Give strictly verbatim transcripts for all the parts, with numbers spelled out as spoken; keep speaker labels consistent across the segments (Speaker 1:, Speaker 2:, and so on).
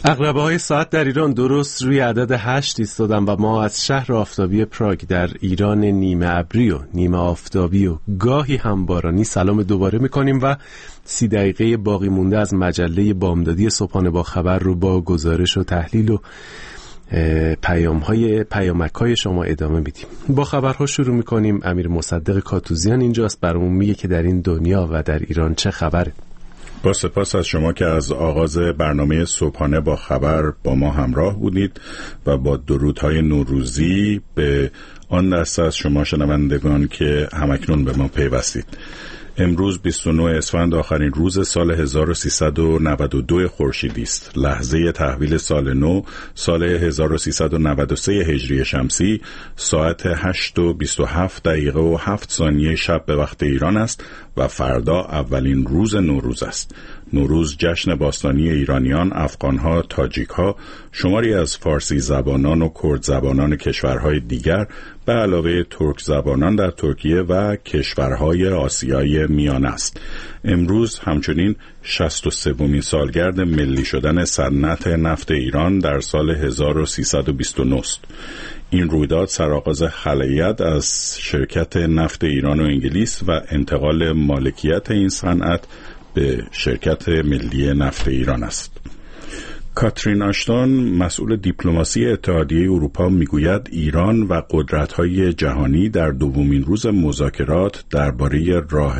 Speaker 1: عقربه‌های ساعت در ایران درست روی عدد هشت ایستادن و ما از شهر آفتابی پراگ در ایران نیمه ابری و نیمه آفتابی و گاهی هم بارانی سلام دوباره می‌کنیم و سی دقیقه باقی مونده از مجله بامدادی صبحانه با خبر رو با گزارش و تحلیل و پیام‌های پیامک‌های شما ادامه میدیم. با خبرها شروع می‌کنیم. امیر مصدق کاتوزیان اینجاست، برامون میگه که در این دنیا و در ایران چه خبره.
Speaker 2: با سپاس از شما که از آغاز برنامه صبحانه با خبر با ما همراه بودید و با درودهای نوروزی به آن دسته از شما شنوندگان که همکنون به ما پیوستید. امروز بیست و نه اسفند آخرین روز سال هزار و سیصد و نود و دو خورشیدی است. لحظه تحویل سال نو سال هزار و سیصد و نود و سه هجری شمسی ساعت هشت و بیست و هفت دقیقه و هفت ثانیه شب به وقت ایران است و فردا اولین روز نوروز است. نوروز جشن باستانی ایرانیان، افغانها، تاجیکها، شماری از فارسی زبانان و کرد زبانان کشورهای دیگر به علاوه ترک زبانان در ترکیه و کشورهای آسیای میانه است. امروز همچنین شصت و سومین سالگرد ملی شدن صنعت نفت ایران در سال هزار و سیصد و بیست و نه است. این رویداد سرآغاز خلایت از شرکت نفت ایران و انگلیس و انتقال مالکیت این صنعت به شرکت ملی نفت ایران است. کاترین آشتون مسئول دیپلماسی اتحادیه اروپا میگوید ایران و قدرت‌های جهانی در دومین روز مذاکرات درباره راه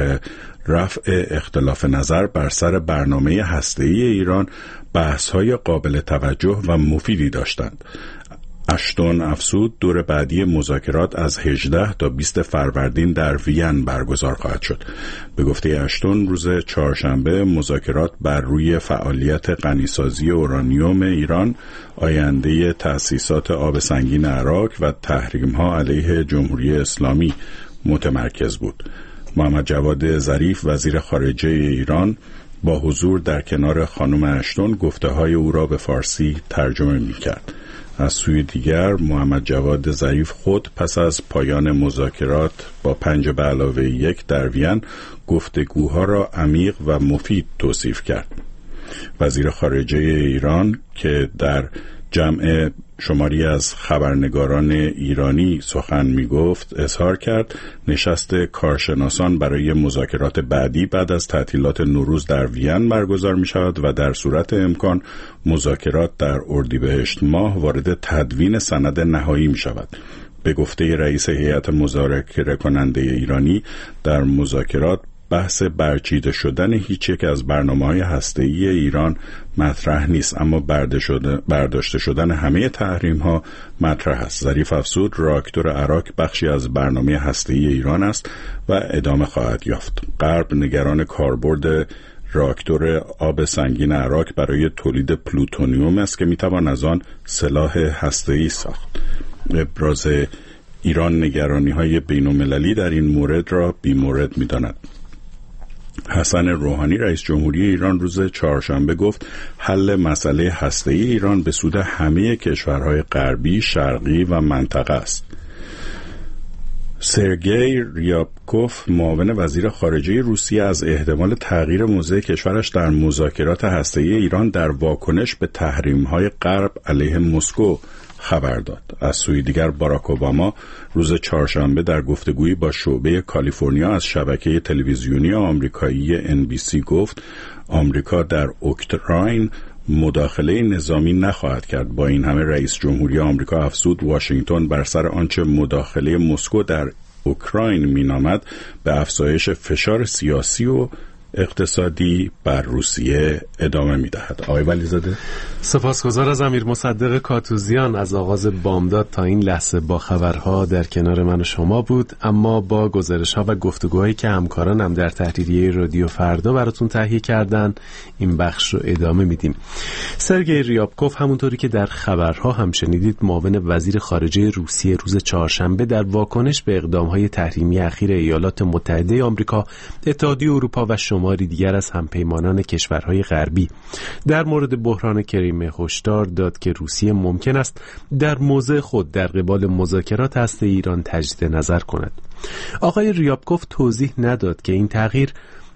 Speaker 2: رفع اختلاف نظر بر سر برنامه هسته‌ای ایران بحث‌های قابل توجه و مفیدی داشتند. اشتون افزود دور بعدی مذاکرات از هجده تا بیست فروردین در وین برگزار خواهد شد. به گفته اشتون روز چهارشنبه مذاکرات بر روی فعالیت غنیسازی اورانیوم ایران، آینده تأسیسات آب سنگین عراق و تحریم‌ها علیه جمهوری اسلامی متمرکز بود. محمد جواد ظریف وزیر خارجه ایران با حضور در کنار خانم اشتون گفته‌های او را به فارسی ترجمه می‌کرد. از سوی دیگر محمد جواد ظریف خود پس از پایان مذاکرات با پنج به علاوه یک در وین گفتگوها را عمیق و مفید توصیف کرد. وزیر خارجه ایران که در جمع شماری از خبرنگاران ایرانی سخن می گفت اظهار کرد نشست کارشناسان برای مذاکرات بعدی بعد از تعطیلات نوروز در وین برگزار می شود و در صورت امکان مذاکرات در اردیبهشت ماه وارد تدوین سند نهایی می شود. به گفته رئیس هیئت مذاکره کننده ایرانی در مذاکرات بحث برچیده شدن هیچ یک از برنامه‌های هسته‌ای ایران مطرح نیست، اما برداشته شدن همه تحریم‌ها مطرح است. ظریف افزود راکتور عراق بخشی از برنامه هسته‌ای ایران است و ادامه خواهد یافت. غرب نگران کاربرد راکتور آب سنگین عراق برای تولید پلوتونیوم است که میتوان از آن سلاح هسته‌ای ساخت. ابراز ایران نگرانی‌های بین‌المللی در این مورد را بی‌مورد می‌داند. حسن روحانی رئیس جمهوری ایران روز چهارشنبه گفت حل مسئله هسته‌ای ایران به سود همه کشورهای غربی، شرقی و منطقه است. سرگئی ریابکوف معاون وزیر خارجه روسیه از احتمال تغییر موضع کشورش در مذاکرات هسته‌ای ایران در واکنش به تحریم‌های غرب علیه مسکو خبر داد. از سوی دیگر باراک اوباما روز چهارشنبه در گفتگویی با شعبه کالیفرنیا از شبکه تلویزیونی آمریکایی ان بی سی گفت آمریکا در اوکراین مداخله نظامی نخواهد کرد. با این همه رئیس جمهوری آمریکا افزود واشنگتن بر سر آنچه مداخله مسکو در اوکراین مینامد به افزایش فشار سیاسی و اقتصادی بر روسیه ادامه می‌دهد. آقای ولیزاده،
Speaker 1: سپاسگزار از امیر مصدق کاتوزیان. از آغاز بامداد تا این لحظه با خبرها در کنار من و شما بود، اما با گزارش‌ها و گفتگوهایی که همکارانم در تحریریه رادیو فردا براتون تهیه کردن این بخش رو ادامه میدیم. سرگئی ریابکوف همونطوری که در خبرها هم شنیدید معاون وزیر خارجه روسیه روز چهارشنبه در واکنش به اقدام‌های تحریمی اخیر ایالات متحده آمریکا، اتحادیه اروپا و شماری دیگر از همپیمانان کشورهای غربی در مورد بحران کریمه هشدار داد که روسیه ممکن است در موضع خود در قبال مذاکرات هسته‌ای ایران تجدید نظر کند. آقای ریابکوف توضیح نداد که این تغییر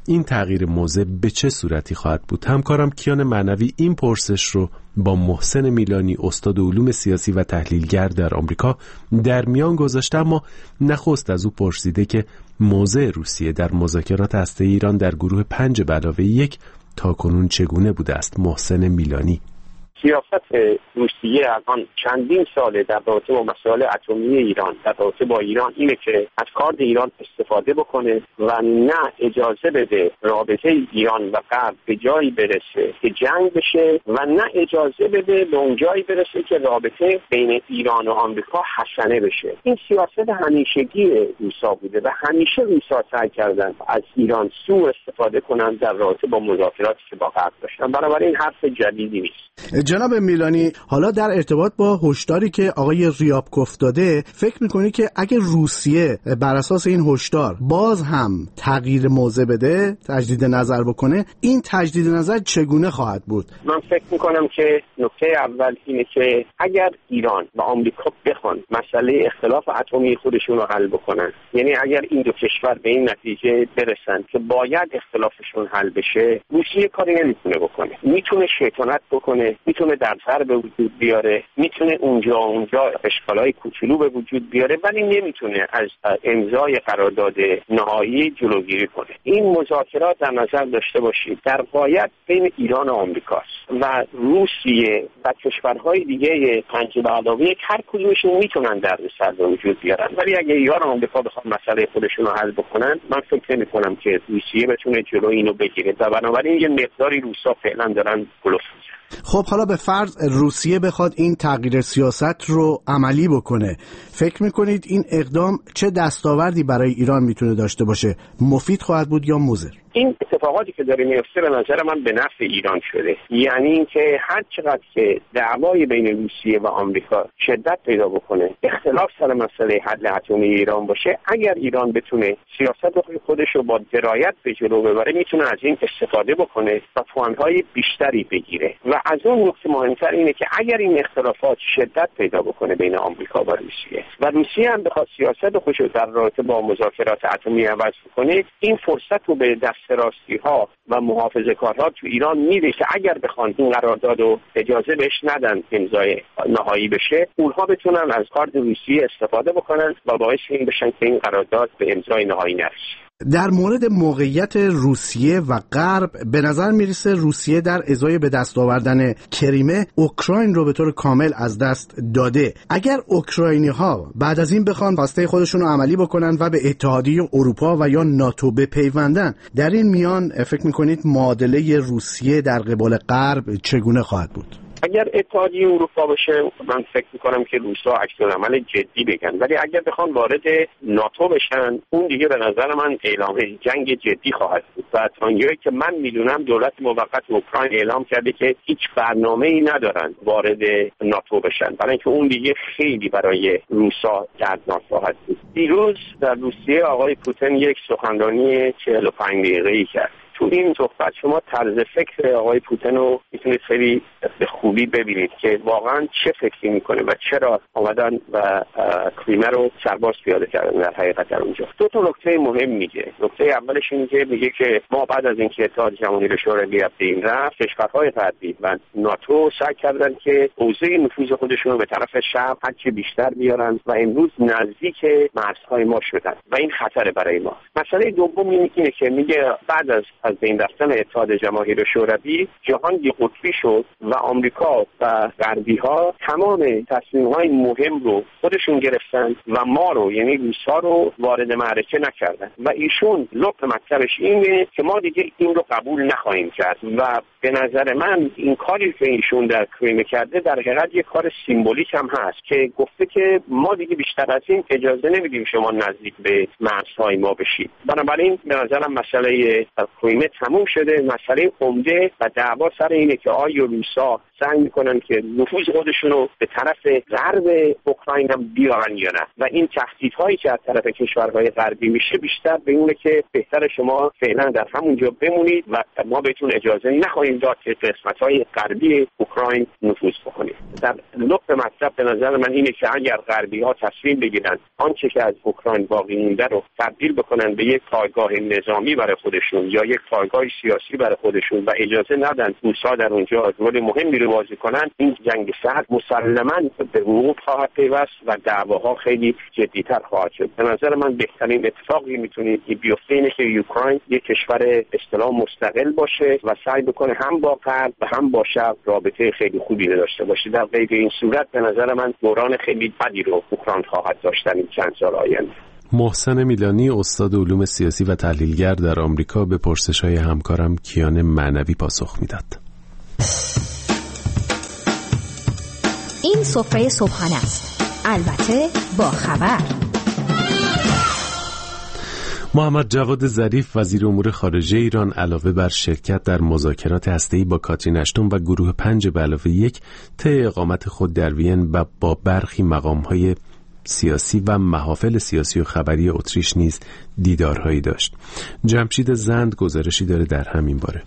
Speaker 1: این تغییر موضع به چه صورتی خواهد بود؟ همکارم کیان معنوی این پرسش رو با محسن میلانی استاد علوم سیاسی و تحلیلگر در آمریکا در میان گذاشته، اما نخست از او پرسیده که موضع روسیه در مذاکرات هسته‌ای ایران در گروه پنج به علاوه یک تاکنون چگونه بوده است. محسن میلانی:
Speaker 3: سیاست روسیه الان چندین ساله در رابطه با مسائل اتمی ایران، در رابطه با ایران، اینه که از کارت ایران استفاده بکنه و نه اجازه بده رابطه ایران و غرب به جایی برسه که جنگ بشه و نه اجازه بده به اون جایی برسه که رابطه بین ایران و آمریکا حسنه بشه. این سیاست همیشگی روسا بوده و همیشه روسا سعی کردن از ایران سوء استفاده کنن در رابطه با مذاکراتی که با غرب داشتن. بنابراین حرف جدیدی نیست.
Speaker 4: جناب میلانی، حالا در ارتباط با هشداری که آقای ریابکوف داده، فکر میکنی که اگه روسیه بر اساس این هشدار باز هم تغییر موضع بده، تجدید نظر بکنه، این تجدید نظر چگونه خواهد بود؟
Speaker 3: من فکر میکنم که نکته اول اینه که اگر ایران و آمریکا بخوان مسئله اختلاف اتمی خودشون رو حل بکنن، یعنی اگر این دو کشور به این نتیجه برسن که باید اختلافشون حل بشه، روسیه کاری نمیتونه بکنه. میتونه شیطنت بکنه، میتونه درسر به وجود بیاره، میتونه اونجا اونجا اشکالای کوچولو به وجود بیاره، ولی نمیتونه از امضای قرارداد نهایی جلوگیری کنه. این مذاکرات در نظر داشته باشید در غایت بین ایران و آمریکاست و روسیه و کشورهای دیگه پنج به علاوه یک هر کدومشون میتونن دردسر به وجود بیارن، ولی اگه ایران و آمریکا بخوان مسئله خودشون رو حل بکنن، من فکر نمی‌کنم که روسیه بتونه جلوی اینو بگیره و بنابراین یه مقداری روسا فعلا دارن بلوف میزنن.
Speaker 4: خب حالا به فرض روسیه بخواد این تغییر سیاست رو عملی بکنه، فکر میکنید این اقدام چه دستاوردی برای ایران میتونه داشته باشه؟ مفید خواهد بود یا مضر؟
Speaker 3: این اتفاقاتی که داره میفته به نظر من به نفع ایران شده، یعنی اینکه هر چقدر که دعوای بین روسیه و آمریکا شدت پیدا بکنه، اختلاف سر مسئله حل اتمی ایران باشه، اگر ایران بتونه سیاست خودش رو با درایت به جلو ببره، میتونه از این استفاده بکنه و توانهای بیشتری بگیره. و از اون نکته مهمتر اینه که اگر این اختلافات شدت پیدا بکنه بین آمریکا و روسیه و روسیه هم بخواد سیاست خودش رو در رابطه با مذاکرات اتمی عوض کنه، این فرصت رو به دست راستی ها و محافظه‌کارها تو ایران میده که اگر بخوان این قرارداد رو اجازه بهش ندن امضای نهایی بشه، اونها بتونن از کارت روسیه استفاده بکنن و باعث این بشن که این قرارداد به امضای نهایی نرسه.
Speaker 4: در مورد موقعیت روسیه و غرب، به نظر میرسه روسیه در ازای به دست آوردن کریمه اوکراین رو به طور کامل از دست داده. اگر اوکراینی ها بعد از این بخوان خواسته خودشون رو عملی بکنن و به اتحادیه اروپا و یا ناتو بپیوندن، در این میان فکر میکنید معادله روسیه در قبال غرب چگونه خواهد بود؟
Speaker 3: اگر اتحادیه اروپا باشه، من فکر میکنم که روسا عکس‌العمل جدی بگن، ولی اگر بخوان وارد ناتو بشن، اون دیگه به نظر من اعلام جنگ جدی خواهد بود. و تا اینجایی که من میدونم دولت موقت اوکراین اعلام کرده که هیچ برنامه‌ای ندارن وارد ناتو بشن، برای اینکه اون دیگه خیلی برای روسا دردناک خواهد بود. دیروز در روسیه آقای پوتین یک سخنرانی چهل و پنج دقیقه‌ای کرد. تو این صحبت شما طرز فکر آقای پوتین رو میتونید خیلی به خوبی ببینید که واقعا چه فکری میکنه و چرا آمدن و کریمه رو سرباز پیاده کردن در حقیقت در اونجا. دو تا نکته مهم میگه. نکته اولش اینه که میگه که ما بعد از اینکه اتحاد جماهیر شوروی از بین رفت، کشورهای غربی و ناتو سعی کردن که حوزه نفوذ خودشون رو به طرف شرق هرچه بیشتر بیارن و امروز نزدیک مرزهای ما شدن و این خطر برای ما. مسئله دوم اینه که میگه بعد از از بین رفتن اتحاد جماهیر شوروی جهان یک قطبی شد و آمریکا و غربی ها تمام تصمیم‌های مهم رو خودشون گرفتن و ما رو، یعنی روسا رو، وارد معرکه نکردن و ایشون لب مطلبش اینه که ما دیگه این رو قبول نخواهیم کرد و به نظر من این کاری که ایشون در کریمه کرده در حقیقت یک کار سیمبولیک هم هست که گفته که ما دیگه بیشتر از این اجازه نمیدیم شما نزدیک به مرزهای ما بشید. بنابراین به نظرم مسئله کریمه تموم شده. مسئله عمده و دعوا سر اینه که آیا روسا سعی میکنن که نفوذ خودشون رو به طرف غرب اوکراین هم بیارن یا نه. و این تهدیدهایی که از طرف کشورهای غربی میشه بیشتر به اونه که بهتر شما فعلا در همونجا بمونید و ما بهتون اجازه نخواهیم داد که قسمت‌های غربی اوکراین نفوذ بکنید. در لب مطلب به نظر من اینه که اگر غربی‌ها تصمیم بگیرن آنچه که از اوکراین باقی مونده رو تبدیل بکنن به یک پایگاه نظامی برای خودشون یا یک پایگاه سیاسی برای خودشون و اجازه ندن روس‌ها در اونجا رول مهمی رو بازی کنن، این جنگ سرد مسلماً به وقوع خواهد پیوست و دعواها خیلی جدی‌تر خواهد شد. به نظر من بهترین اتفاقی میتونه بیفته اینه که اوکراین یک کشور اصطلاح مستقل باشه و سعی بکنه هم با غرب و هم با شرق رابطه خیلی خوبی داشته باشه. در غیر این صورت به نظر من دوران خیلی بدی رو اوکراین خواهد داشت در این چند سال آینده.
Speaker 1: محسن میلانی، استاد علوم سیاسی و تحلیلگر در آمریکا، به پرسش‌های همکارم کیان معنوی پاسخ میداد.
Speaker 5: این سفره صبحانه است، البته با خبر.
Speaker 1: محمد جواد ظریف وزیر امور خارجه ایران علاوه بر شرکت در مذاکرات هسته‌ای با کاترین اشتون و گروه پنج به علاوه یک طی اقامت خود در وین و با برخی مقام‌های سیاسی و محافل سیاسی و خبری اتریش نیز دیدارهایی داشت. جمشید زند گزارشی داره در همین باره.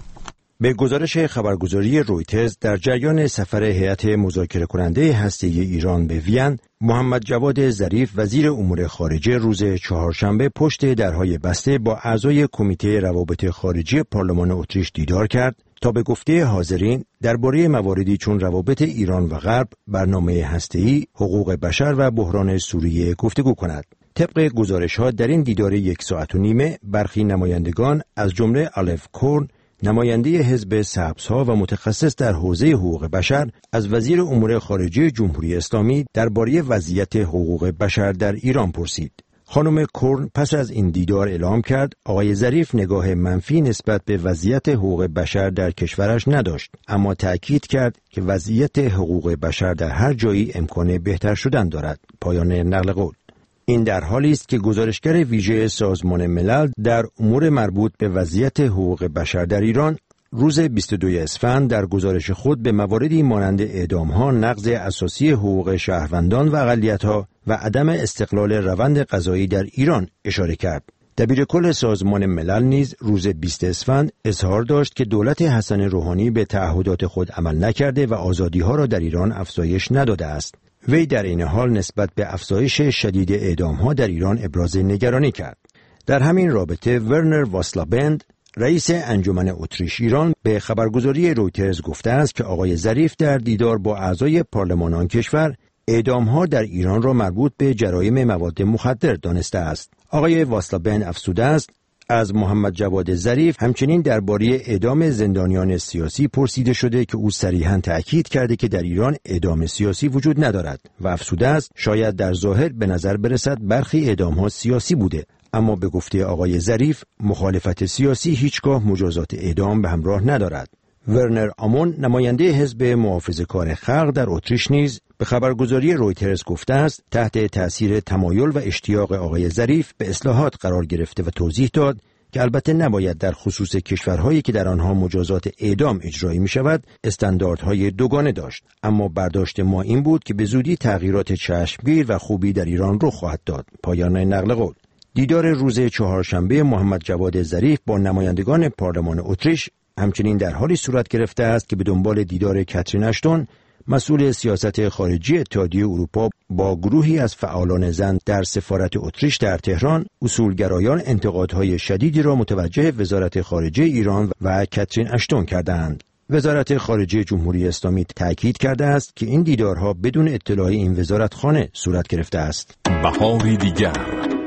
Speaker 6: به گزارش خبرگزاری رویترز، در جریان سفر هیئت مذاکره کننده هسته‌ای ایران به وین، محمد جواد ظریف وزیر امور خارجه روز چهارشنبه پشت درهای بسته با اعضای کمیته روابط خارجی پارلمان اتریش دیدار کرد تا به گفته حاضرین درباره مواردی چون روابط ایران و غرب، برنامه هسته‌ای، حقوق بشر و بحران سوریه گفتگو کند. طبق گزارش‌ها در این دیدار یک ساعت و نیمه برخی نمایندگان از جمله آلف کورن، نماینده حزب سبزها و متخصص در حوزه حقوق بشر، از وزیر امور خارجه جمهوری اسلامی درباره وضعیت حقوق بشر در ایران پرسید. خانم کورن پس از این دیدار اعلام کرد آقای ظریف نگاه منفی نسبت به وضعیت حقوق بشر در کشورش نداشت، اما تأکید کرد که وضعیت حقوق بشر در هر جایی امکان بهتر شدن دارد. پایان نقل قول. این در حالی است که گزارشگر ویژه سازمان ملل در امور مربوط به وضعیت حقوق بشر در ایران روز بیست و دوم اسفند در گزارش خود به مواردی مانند اعدام‌ها، نقض اساسی حقوق شهروندان و اقلیت‌ها و عدم استقلال روند قضایی در ایران اشاره کرد. دبیرکل سازمان ملل نیز روز بیست اسفند اظهار داشت که دولت حسن روحانی به تعهدات خود عمل نکرده و آزادی‌ها را در ایران افزایش نداده است. وی در این حال نسبت به افزایش شدید اعدام‌ها در ایران ابراز نگرانی کرد. در همین رابطه ورنر واسلابند، رئیس انجمن اتریش ایران، به خبرگزاری رویترز گفته است که آقای ظریف در دیدار با اعضای پارلمان آن کشور اعدام‌ها در ایران را مربوط به جرایم مواد مخدر دانسته است. آقای واسلابند افزوده است از محمد جواد ظریف همچنین درباره اعدام زندانیان سیاسی پرسیده شده که او صریحاً تأکید کرده که در ایران اعدام سیاسی وجود ندارد و افزوده است شاید در ظاهر به نظر برسد برخی اعدام‌ها سیاسی بوده، اما به گفته آقای ظریف مخالفت سیاسی هیچگاه مجازات اعدام به همراه ندارد. ورنر آمون، نماینده حزب محافظه‌کار خلق در اتریش نیز به خبرگزاری رویترز گفته است تحت تأثیر تمایل و اشتیاق آقای ظریف به اصلاحات قرار گرفته و توضیح داد که البته نباید در خصوص کشورهایی که در آنها مجازات اعدام اجرایی می شود استانداردهای دوگانه داشت، اما برداشت ما این بود که به زودی تغییرات چشمگیر و خوبی در ایران رخ خواهد داد. پایان نقل قول. دیدار روز چهارشنبه محمد جواد ظریف با نمایندگان پارلمان اتریش همچنین در حالی صورت گرفته است که به دنبال دیدار کاترین اشتون، مسئول سیاست خارجی اتحادیه اروپا، با گروهی از فعالان زن در سفارت اتریش در تهران، اصولگرایان انتقادهای شدیدی را متوجه وزارت خارجه ایران و کاترین اشتون کردند. وزارت خارجه جمهوری اسلامی تأکید کرده است که این دیدارها بدون اطلاع این وزارتخانه صورت گرفته است.
Speaker 7: بهاری دیگر،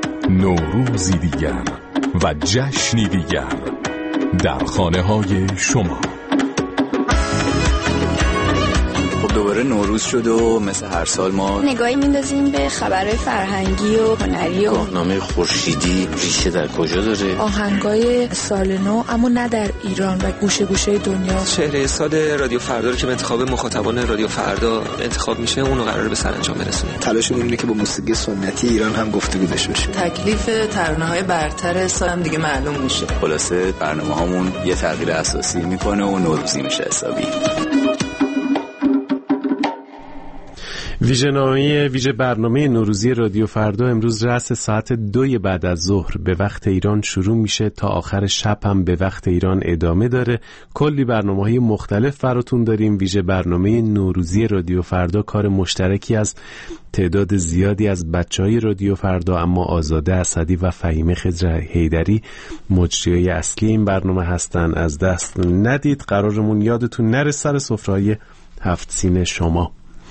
Speaker 7: نوروزی دیگر و جشنی دیگر در خانه های شما.
Speaker 8: خب دوباره نوروز شد و مثل هر سال ما
Speaker 9: نگاهی میندازیم به خبرهای فرهنگی و هنری و
Speaker 8: گاهنامه خورشیدی ریشه در کجا داره،
Speaker 9: آهنگای سال نو اما نه در ایران و گوشه گوشه دنیا.
Speaker 10: چهره سال رادیو فردا رو که انتخاب مخاطبان رادیو فردا انتخاب میشه اونو قراره به سرانجام برسونیم.
Speaker 11: تلاشمون اینه که با موسیقی سنتی ایران هم گفتگو داشته باشیم.
Speaker 12: تکلیف ترانه‌های برتر سال هم دیگه معلوم میشه.
Speaker 8: خلاصه برنامه‌هامون یه تغییر اساسی میکنه و نوروزی میشه حسابی.
Speaker 1: ویژه‌نامه ویژه برنامه نوروزی رادیو فردا امروز رأس ساعت دوی بعد از ظهر به وقت ایران شروع میشه تا آخر شب هم به وقت ایران ادامه داره. کلی برنامه‌های مختلف براتون داریم. ویژه برنامه نوروزی رادیو فردا کار مشترکی از تعداد زیادی از بچهای رادیو فردا، اما آزاده اسدی و فهیمه خضر حیدری مجریای اصلی این برنامه هستن. از دست ندید، قرارمون یادتون نره سر سفره‌های هفت سین شما.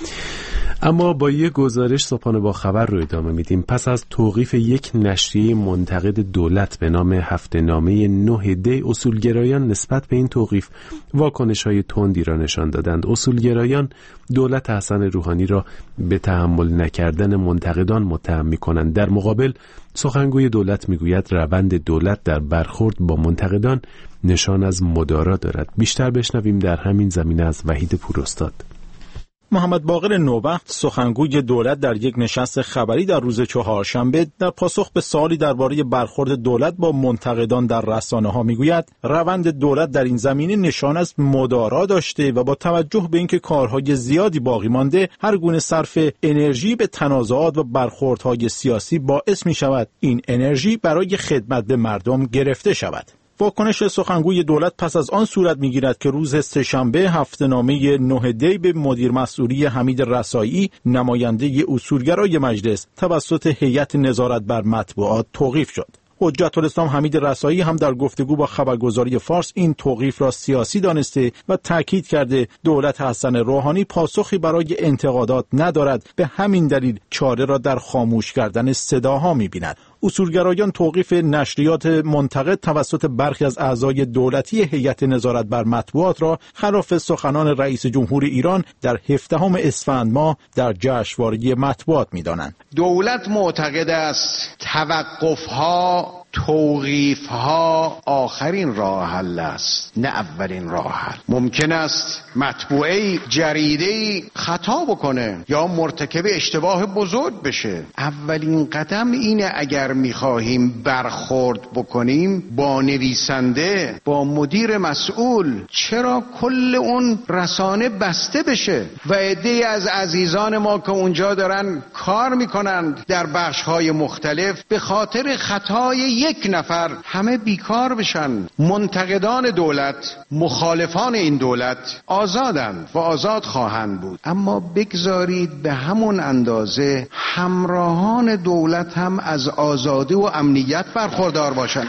Speaker 1: اما با یک گزارش صبحانه با خبر رو ادامه میدیم. پس از توقیف یک نشریه منتقد دولت به نام هفته‌نامه نه دی، اصولگرایان نسبت به این توقیف واکنش‌های تندی را نشان دادند. اصولگرایان دولت حسن روحانی را به تحمل نکردن منتقدان متهم می‌کنند. در مقابل سخنگوی دولت میگوید روند دولت در برخورد با منتقدان نشان از مدارا دارد. بیشتر بشنویم در همین زمینه از وحید پوراستاد.
Speaker 13: محمد باقر نوبخت، سخنگوی دولت، در یک نشست خبری در روز چهارشنبه در پاسخ به سوالی درباره برخورد دولت با منتقدان در رسانه‌ها میگوید روند دولت در این زمینه نشان از مدارا داشته و با توجه به اینکه کارهای زیادی باقی مانده، هر گونه صرف انرژی به تنازعات و برخوردهای سیاسی باعث می‌شود این انرژی برای خدمت به مردم گرفته شود. واکنش سخنگوی دولت پس از آن صورت می‌گیرد که روز سه‌شنبه هفته‌نامه نه دی به مدیر مسئولی حمید رسایی، نماینده اصولگرای مجلس، توسط هیئت نظارت بر مطبوعات توقیف شد. حجت الاسلام حمید رسایی هم در گفتگو با خبرگزاری فارس این توقیف را سیاسی دانسته و تاکید کرده دولت حسن روحانی پاسخی برای انتقادات ندارد، به همین دلیل چاره را در خاموش کردن صداها می‌بیند. اصولگرایان توقیف نشریات منتقد توسط برخی از اعضای دولتی هیئت نظارت بر مطبوعات را خلاف سخنان رئیس جمهور ایران در هفدهم اسفند ماه در جشنواره مطبوعات می‌دانند.
Speaker 14: دولت معتقد است توقف‌ها، توقیف‌ها آخرین راه حل است، نه اولین راه حل. ممکن است مطبوعه جریده‌ای خطا بکنه یا مرتکب اشتباه بزرگ بشه. اولین قدم اینه اگر می‌خواهیم برخورد بکنیم با نویسنده، با مدیر مسئول، چرا کل اون رسانه بسته بشه و عده‌ای از عزیزان ما که اونجا دارن کار میکنند در بخش‌های مختلف به خاطر خطای یک نفر همه بیکار بشن. منتقدان دولت، مخالفان این دولت آزادند و آزاد خواهند بود، اما بگذارید به همون اندازه همراهان دولت هم از آزادی و امنیت برخوردار باشند.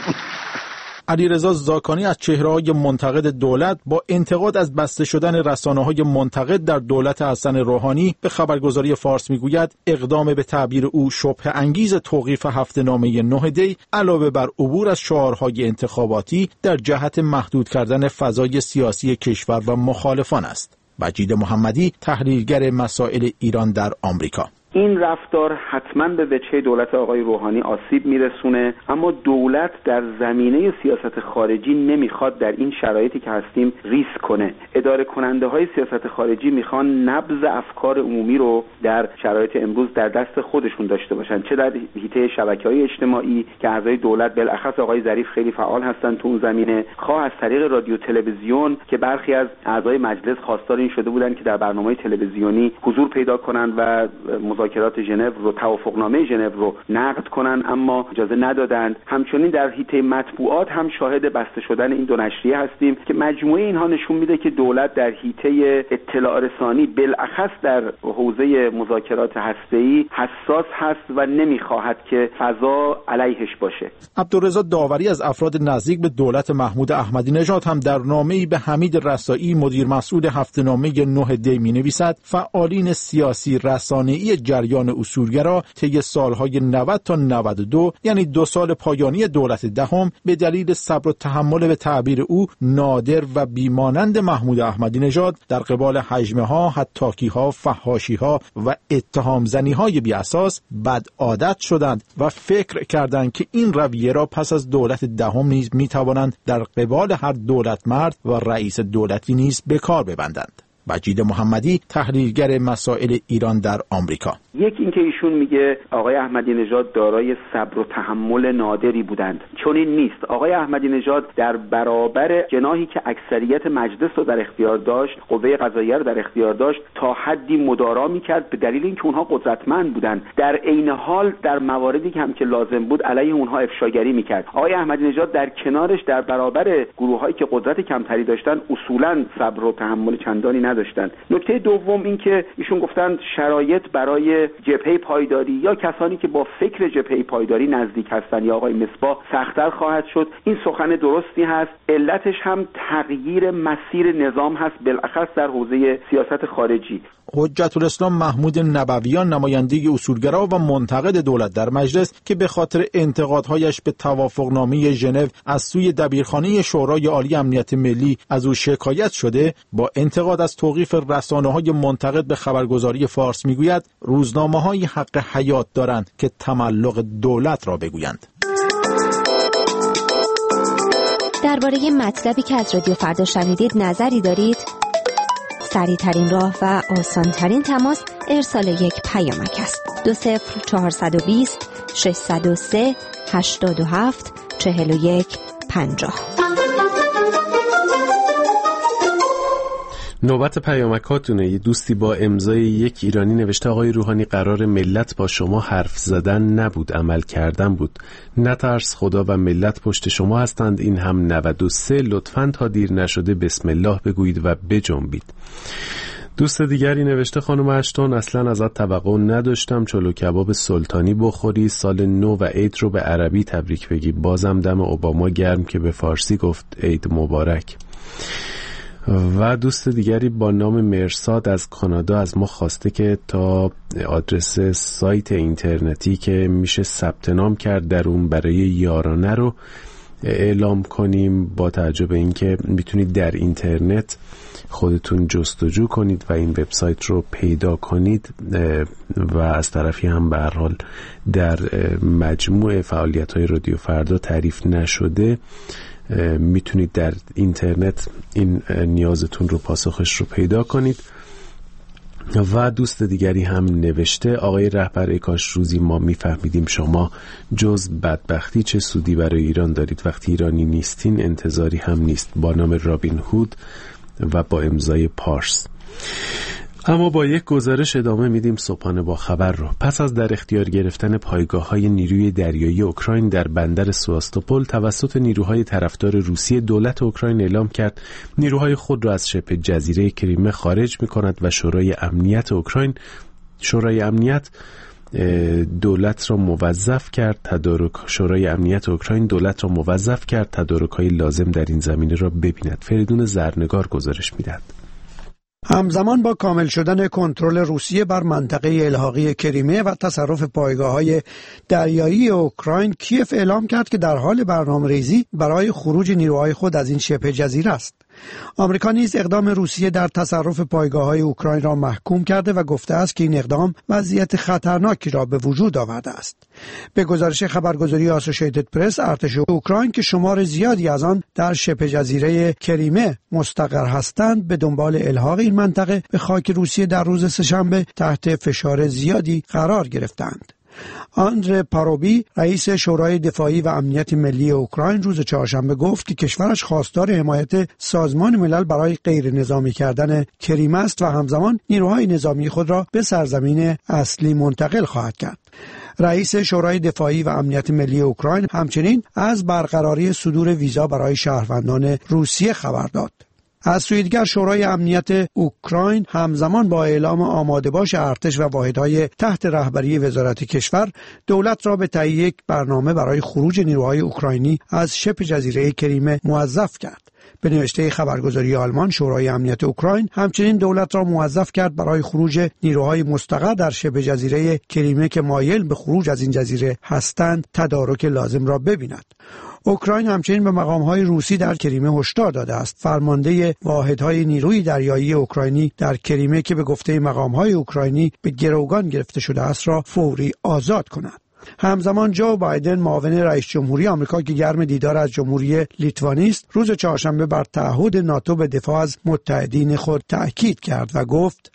Speaker 13: علیرضا زاکانی از چهره‌های منتقد دولت با انتقاد از بسته شدن رسانه‌های منتقد در دولت حسن روحانی به خبرگزاری فارس میگوید اقدام به تعبیر او شبهه انگیز توقیف هفته‌نامه نه دی علاوه بر عبور از شعارهای انتخاباتی در جهت محدود کردن فضای سیاسی کشور و مخالفان است. مجید محمدی، تحلیلگر مسائل ایران در آمریکا:
Speaker 15: این رفتار حتما به وجهه دولت آقای روحانی آسیب میرسونه، اما دولت در زمینه سیاست خارجی نمیخواد در این شرایطی که هستیم ریسک کنه. اداره کننده های سیاست خارجی میخوان نبض افکار عمومی رو در شرایط امروز در دست خودشون داشته باشن، چه در حیطه شبکه‌های اجتماعی که اعضای دولت بالاخص آقای ظریف خیلی فعال هستن تو اون زمینه، خواه از طریق رادیو تلویزیون که برخی از اعضای مجلس خواستار این شده بودن که در برنامه‌های تلویزیونی حضور پیدا کنند و مذاکرات ژنو رو، توافقنامه ژنو رو نقد کنن، اما اجازه ندادند. همچنین در حیطه مطبوعات هم شاهد بسته شدن این دو نشریه هستیم که مجموعه اینها نشون میده که دولت در حیطه اطلاع رسانی بالاخص در حوزه مذاکرات هسته‌ای حساس هست و نمیخواهد که فضا علیهش باشه.
Speaker 13: عبدالرضا داوری از افراد نزدیک به دولت محمود احمدی نژاد هم در نامه‌ای به حمید رسایی، مدیر مسئول هفته‌نامه نه دی می‌نویسد فعالین سیاسی رسانه‌ای جریان اصولگرا طی سالهای نود تا نود و دو، یعنی دو سال پایانی دولت دهم، به دلیل صبر و تحمل به تعبیر او نادر و بیمانند محمود احمدی نژاد در قبال هجمه‌ها، حطاکی‌ها، فحاشی‌ها و اتهام‌زنی‌های بی‌اساس بد عادت شدند و فکر کردند که این رویه را پس از دولت دهم نیز می‌توانند در قبال هر دولت مرد و رئیس دولتی نیز به کار ببندند. مجید محمدی، تحلیلگر مسائل ایران در آمریکا.
Speaker 15: یکی اینکه ایشون میگه آقای احمدی نژاد دارای صبر و تحمل نادری بودند، چون این نیست. آقای احمدی نژاد در برابر جناحی که اکثریت مجلس رو در اختیار داشت، قوه قضاییه رو در اختیار داشت، تا حدی مدارا میکرد به دلیل اینکه اونها قدرتمند بودند. در عین حال در مواردی که هم که لازم بود علیه اونها افشاگری میکرد. آقای احمدی نژاد در کنارش در برابر گروهایی که قدرت کمتری داشتن اصولا صبر و تحمل چندانی نداشتند. نکته دوم این که ایشون گفتند شرایط برای جبهه پایداری یا کسانی که با فکر جبهه پایداری نزدیک هستند یا آقای مصباح سخت‌تر خواهد شد. این سخن درستی هست. علتش هم تغییر مسیر نظام هست، بالاخص در حوزه سیاست خارجی.
Speaker 13: حجت الاسلام محمود نبویان، نماینده اصولگرا و منتقد دولت در مجلس که به خاطر انتقادهایش به توافقنامه ژنو از سوی دبیرخانه شورای عالی امنیت ملی از او شکایت شده، با انتقاد از توقیف رسانه‌های منتقد به خبرگزاری فارس میگوید روزنامه‌های حق حیات دارند که تملق دولت را بگویند.
Speaker 5: درباره مطلبی که از رادیو فردا شنیدید نظری دارید؟ سریع ترین راه و آسان ترین تماس ارسال یک پیامک است. دو صفر چهارصد و بیست ششصد و سه هشتاد و هفت چهل و یک پنجاه.
Speaker 1: نوبت پیامکاتونه. یه دوستی با امضای یک ایرانی نوشته آقای روحانی قرار ملت با شما حرف زدن نبود، عمل کردن بود. نترس، خدا و ملت پشت شما هستند. این هم نود و سه. لطفاً تا دیر نشده بسم الله بگویید و بجنبید. دوست دیگری نوشته خانم اشتون اصلا ازت توقع نداشتم چلو کباب سلطانی بخوری، سال نو و عید رو به عربی تبریک بگی. بازم دم اوباما گرم که به فارسی گفت عید مبارک. و دوست دیگری با نام مرساد از کانادا از ما خواسته که تا آدرس سایت اینترنتی که میشه ثبت نام کرد در اون برای یارانه رو اعلام کنیم، با توجه به اینکه میتونید در اینترنت خودتون جستجو کنید و این وبسایت رو پیدا کنید و از طرفی هم به هر حال در مجموع فعالیت‌های رادیو فردا تعریف نشده میتونید در اینترنت این نیازتون رو پاسخش رو پیدا کنید. و دوست دیگری هم نوشته آقای رهبر ای کاش روزی ما میفهمیدیم شما جز بدبختی چه سودی برای ایران دارید، وقتی ایرانی نیستین انتظاری هم نیست. با نام رابین هود و با امضای پارس. اما با یک گزارش ادامه میدیم صبحانه با خبر رو. پس از در اختیار گرفتن پایگاه‌های نیروی دریایی اوکراین در بندر سواستوپول توسط نیروهای طرفدار روسیه، دولت اوکراین اعلام کرد نیروهای خود را از شبه جزیره کریمه خارج می‌کند و شورای امنیت اوکراین شورای امنیت دولت را موظف کرد تدارک شورای امنیت اوکراین دولت را موظف کرد تدارک‌های لازم در این زمینه را ببیند. فریدون زرنگار گزارش می‌دهد.
Speaker 16: همزمان با کامل شدن کنترل روسیه بر منطقه الحاقی کریمه و تصرف پایگاه‌های دریایی اوکراین، کیف اعلام کرد که در حال برنامه‌ریزی برای خروج نیروهای خود از این شبه جزیره است. آمریکا نیز اقدام روسیه در تصرف پایگاه‌های اوکراین را محکوم کرده و گفته است که این اقدام وضعیت خطرناکی را به وجود آورده است. به گزارش خبرگزاری آسوشیتد پرس، ارتش اوکراین که شمار زیادی از آن در شبه جزیره کریمه مستقر هستند، به دنبال الحاق این منطقه به خاک روسیه در روز سه‌شنبه تحت فشار زیادی قرار گرفتند. آندره پاروبی، رئیس شورای دفاعی و امنیت ملی اوکراین، روز چهارشنبه گفت که کشورش خواستار حمایت سازمان ملل برای غیر نظامی کردن کریمه است و همزمان نیروهای نظامی خود را به سرزمین اصلی منتقل خواهد کرد. رئیس شورای دفاعی و امنیت ملی اوکراین همچنین از برقراری صدور ویزا برای شهروندان روسیه خبر داد. از سوی دیگر شورای امنیت اوکراین همزمان با اعلام آماده باش ارتش و واحدهای تحت رهبری وزارت کشور، دولت را به تهیه یک برنامه برای خروج نیروهای اوکراینی از شبه جزیره کریمه موظف کرد. به نوشته خبرگزاری آلمان، شورای امنیت اوکراین همچنین دولت را موظف کرد برای خروج نیروهای مستقر در شبه جزیره کریمه که مایل به خروج از این جزیره هستند تدارک لازم را ببیند. اوکراین همچنین به مقام‌های روسی در کریمه هشدار داده است فرمانده واحدهای نیروی دریایی اوکراینی در کریمه که به گفته مقام‌های اوکراینی به گروگان گرفته شده است را فوری آزاد کند. همزمان جو بایدن معاون رئیس جمهوری آمریکا که گرم دیدار از جمهوری لیتوانی است، روز چهارشنبه بر تعهد ناتو به دفاع از متحدین خود تأکید کرد و گفت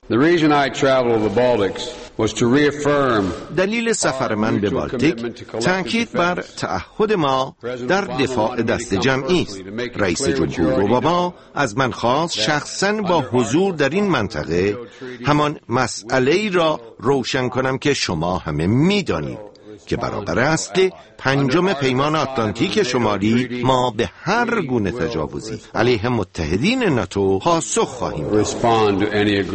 Speaker 17: دلیل سفر من به بالتیک تأکید بر تعهد ما در دفاع دست جمعی است. رئیس جمهور اوباما از من خواست شخصاً با حضور در این منطقه همان مسئله‌ای را روشن کنم که شما همه می‌دانید که برابر اصل پنجم پیمان آتلانتیک شمالی ما به هر گونه تجاوزی علیه متحدین ناتو پاسخ خواهیم داد.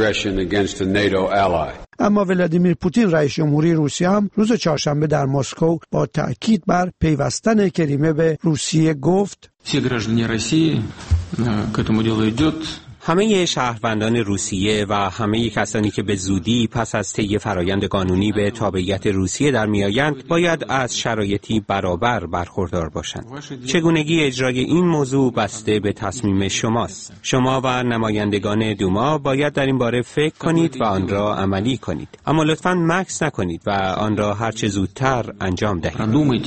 Speaker 16: اما ولادیمیر پوتین رئیس جمهوری روسیه هم روز چهارشنبه در مسکو با تأکید بر پیوستن کریمه به روسیه گفت
Speaker 18: همه شهروندان روسیه و همه کسانی که به زودی پس از طی فرایند قانونی به تابعیت روسیه در میآیند باید از شرایطی برابر برخوردار باشند. چگونگی اجرای این موضوع بسته به تصمیم شماست. شما و نمایندگان دوما باید در این باره فکر کنید و آن را عملی کنید. اما لطفاً مکث نکنید و آن را هر چه زودتر انجام دهید.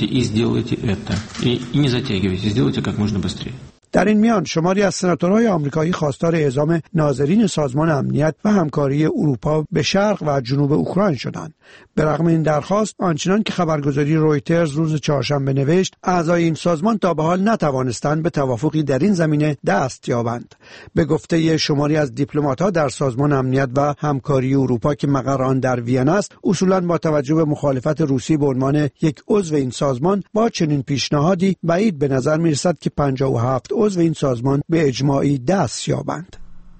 Speaker 16: در این میان شماری از سناتورهای آمریکایی خواستار اعزام ناظرین سازمان امنیت و همکاری اروپا به شرق و جنوب اوکراین شدند. به رغم این درخواست، آنچنان که خبرگزاری رویترز روز چهارشنبه نوشت، اعضای این سازمان تا به حال نتوانستند به توافقی در این زمینه دست یابند. به گفته شماری از دیپلمات‌ها در سازمان امنیت و همکاری اروپا که مقر آن در وین است، اصولاً با توجه به مخالفت روسیه به عنوان یک عضو این سازمان با چنین پیشنهادی بعید به نظر می‌رسد که پنجاه و هفت عضو این سازمان به اجماعی دست یابند.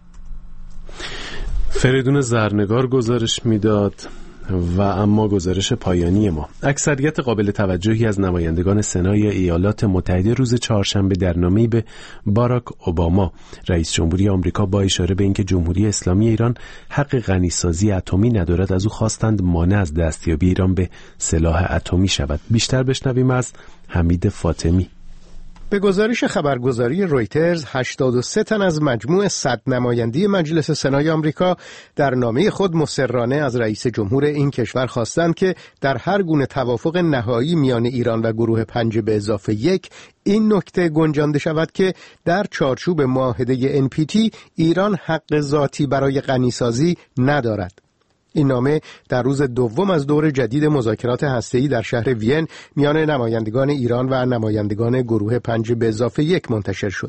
Speaker 1: فریدون زرنگار گزارش میداد و اما گزارش پایانی ما. اکثریت قابل توجهی از نمایندگان سنای ایالات متحده روز چهارشنبه در نامه‌ای به باراک اوباما رئیس جمهوری آمریکا با اشاره به اینکه جمهوری اسلامی ایران حق غنیسازی اتمی ندارد از او خواستند مانع از دستیابی ایران به سلاح اتمی شود. بیشتر بشنویم از حمید فاطمی.
Speaker 19: به گزارش خبرگزاری رویترز، هشتاد و سه تن از مجموع صد نمایندی مجلس سنای آمریکا در نامه خود مصرانه از رئیس جمهور این کشور خواستند که در هر گونه توافق نهایی میان ایران و گروه پنج به اضافه یک این نکته گنجانده شود که در چارچوب معاهده ان پی تی ایران حق ذاتی برای غنیسازی ندارد. این نامه در روز دوم از دور جدید مذاکرات هسته‌ای در شهر وین میان نمایندگان ایران و نمایندگان گروه پنج به اضافه یک منتشر شد.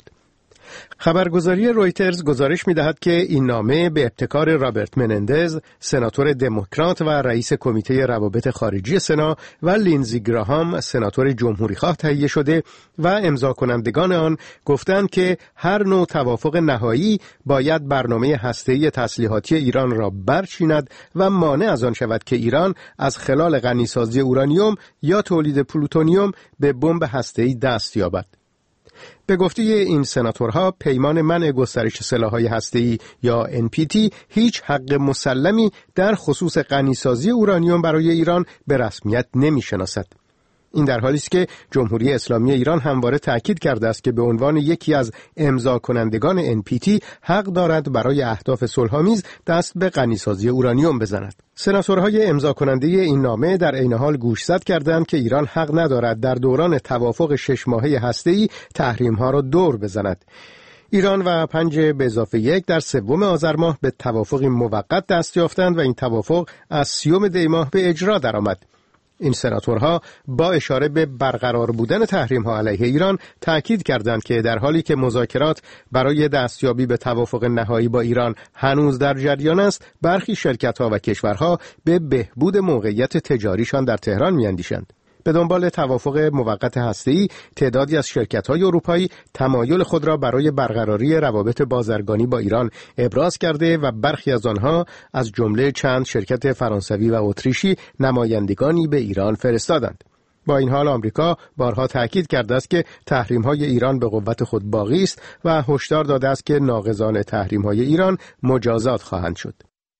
Speaker 19: خبرگزاری رویترز گزارش می‌دهد که این نامه به ابتکار رابرت منندز، سناتور دموکرات و رئیس کمیته روابط خارجی سنا، و لینزی گراهام، سناتور جمهوری‌خواه تهیه شده و امضا کنندگان آن گفتند که هر نوع توافق نهایی باید برنامه هسته‌ای تسلیحاتی ایران را برچیند و مانع از آن شود که ایران از خلال غنیسازی اورانیوم یا تولید پلوتونیوم به بمب هسته‌ای دست یابد. به گفته این سناتورها، پیمان منع گسترش سلاح‌های هسته‌ای یا ان پی تی هیچ حق مسلمی در خصوص غنیسازی اورانیوم برای ایران به رسمیت نمی‌شناسد. این در حالی است که جمهوری اسلامی ایران همواره تأکید کرده است که به عنوان یکی از امضا کنندگان ان پی تی حق دارد برای اهداف صلح‌آمیز دست به غنیسازی اورانیوم بزند. سناتورهای امضا کننده این نامه در عین حال گوشزد کردند که ایران حق ندارد در دوران توافق شش ماهه هسته‌ای تحریم‌ها را دور بزند. ایران و پنج به اضافه یک در سوم آذر ماه به توافقی موقت دست یافتند و این توافق از سیوم دی ماه به اجرا درآمد. این سناتورها با اشاره به برقرار بودن تحریم‌ها علیه ایران تأکید کردند که در حالی که مذاکرات برای دستیابی به توافق نهایی با ایران هنوز در جریان است، برخی شرکت‌ها و کشورها به بهبود موقعیت تجاریشان در تهران می‌اندیشند. به دنبال توافق موقت هسته‌ای، تعدادی از شرکت‌های اروپایی تمایل خود را برای برقراری روابط بازرگانی با ایران ابراز کرده و برخی از آنها از جمله چند شرکت فرانسوی و اتریشی نمایندگانی به ایران فرستادند. با این حال آمریکا بارها تأکید کرده است که تحریم‌های ایران به قوت خود باقی است و هشدار داده است که ناقضان تحریم‌های ایران مجازات خواهند شد.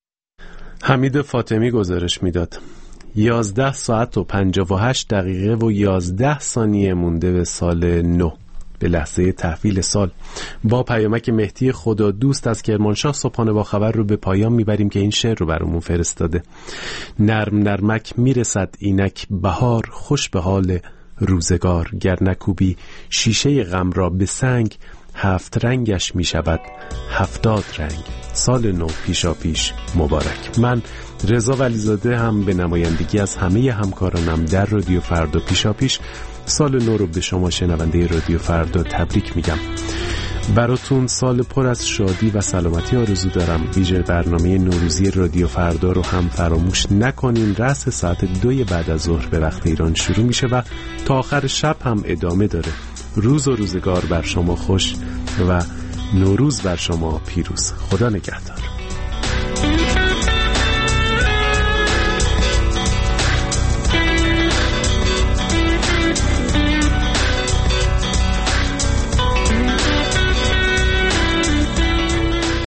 Speaker 1: حمید فاطمی گزارش میداد. یازده ساعت و پنجاه و هشت دقیقه و یازده ثانیه مونده به سال نو. به لحظه تحویل سال. با پیامک مهدی خدا دوست از کرمانشاه صبحانه با خبر رو به پایان میبریم که این شعر رو برامون فرستاده. نرم نرمک میرسد اینک بهار، خوش به حال روزگار، گر نکوبی شیشه غم را به سنگ، هفت رنگش می شود هفتاد رنگ. سال نو پیشا پیش مبارک. من رضا ولیزاده هم به نمایندگی از همه همکارانم در رادیو فردا پیشا پیش سال نو رو به شما شنونده رادیو فردا تبریک میگم. براتون سال پر از شادی و سلامتی آرزو دارم. ویژه برنامه نوروزی رادیو فردا رو هم فراموش نکنین. رأس ساعت دوی بعد از ظهر به وقت ایران شروع میشه و تا آخر شب هم ادامه داره. روز و روزگار بر شما خوش و نوروز بر شما پیروز. خدا نگهدار.